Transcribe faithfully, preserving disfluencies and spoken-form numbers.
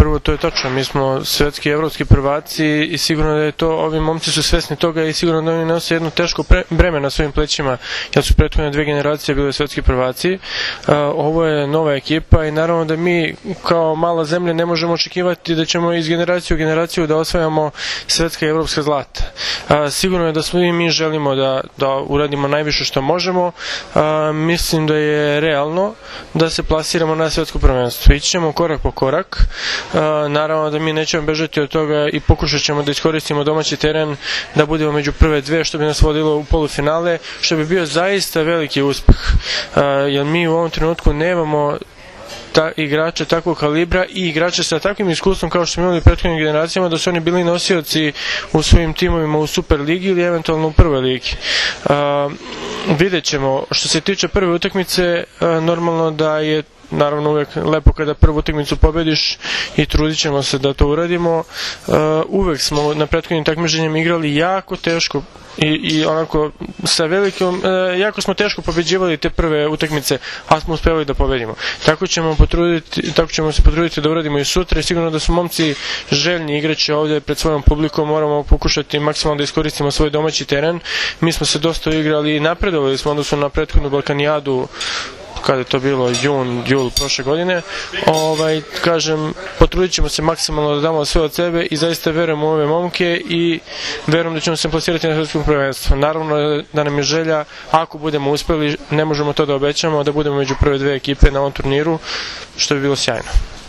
Prvo, to je tačno, mi smo svetski i evropski prvaci i sigurno da je to, ovi momci su svesni toga i sigurno da oni nose jedno teško breme na svojim plećima, jer su prethodne dve generacije bile svetski prvaci. Ovo je nova ekipa i naravno da mi kao mala zemlja ne možemo očekivati da ćemo iz generacije u generaciju da osvajamo svetska i evropska zlata. Sigurno je da smo i mi želimo da, da uradimo najviše što možemo. Mislim da je realno da se plasiramo na svetsko prvenstvo. Ići ćemo korak po korak. Naravno da mi nećemo bežati od toga i pokušat ćemo da iskoristimo domaći teren, da budemo među prve dve, što bi nas vodilo u polufinale, što bi bio zaista veliki uspeh. Jer mi u ovom trenutku nemamo ta, igrače takvog kalibra i igrače sa takvim iskustvom kao što smo imali u prethodnim generacijama, da su oni bili nosioci u svojim timovima u Super ligi ili eventualno u prvoj ligi. Vidjet ćemo. Što se tiče prve utakmice, normalno da je naravno uvek lepo kada prvu utakmicu pobediš i trudit ćemo se da to uradimo. Uvek smo na prethodnim takmičenjima igrali jako teško i, i onako sa velikom, jako smo teško pobeđivali te prve utakmice, a smo uspevali da pobedimo. Tako ćemo potruditi, tako ćemo se potruditi da uradimo i sutra i sigurno da su momci željni igrači ovde pred svojom publikom, moramo pokušati maksimalno da iskoristimo svoj domaći teren. Mi smo se dosta igrali i napredovali smo odnosno na prethodnu Balkanijadu, kada je to bilo jun, jul prošle godine. Ovaj, kažem, potrudit ćemo se maksimalno da damo sve od sebe i zaista verujem u ove momke i verujem da ćemo se plasirati na svetskom prvenstvu. Naravno da nam je želja, ako budemo uspeli, ne možemo to da obećamo, da budemo među prve dve ekipe na ovom turniru, što bi bilo sjajno.